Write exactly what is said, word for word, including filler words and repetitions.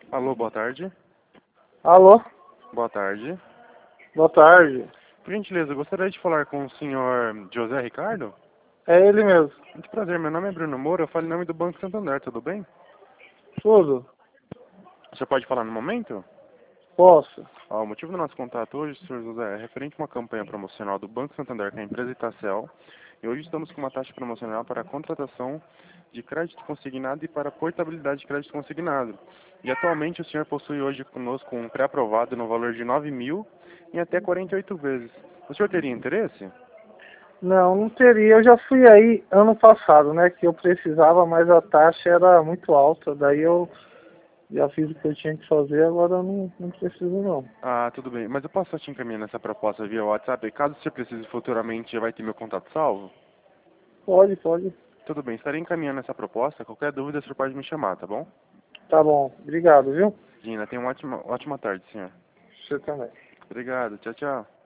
Alô, boa tarde. Alô, Boa tarde. boa tarde. Por gentileza, eu gostaria de falar com o senhor José Ricardo? É ele mesmo. Muito prazer, meu nome é Bruno Moura, eu falo em nome do Banco Santander, tudo bem? Tudo? Você pode falar no momento? Posso? Ó, o motivo do nosso contato hoje, senhor José, é referente a uma campanha promocional do Banco Santander com a empresa Itacel. E hoje estamos com uma taxa promocional para a contratação de crédito consignado e para a portabilidade de crédito consignado. E atualmente o senhor possui hoje conosco um pré-aprovado no valor de nove mil em até quarenta e oito vezes. O senhor teria interesse? Não, não teria. Eu já fui aí ano passado, né? Que eu precisava, mas a taxa era muito alta. Daí eu já fiz o que eu tinha que fazer, agora eu não, não preciso não. Ah, tudo bem. Mas eu posso só te encaminhar nessa proposta via WhatsApp? E caso você precise futuramente, já vai ter meu contato salvo? Pode, pode. Tudo bem, estarei encaminhando essa proposta. Qualquer dúvida, você pode me chamar, tá bom? Tá bom. Obrigado, viu? Gina, tenha uma ótima, ótima tarde, senhor. Você também. Obrigado, tchau, tchau.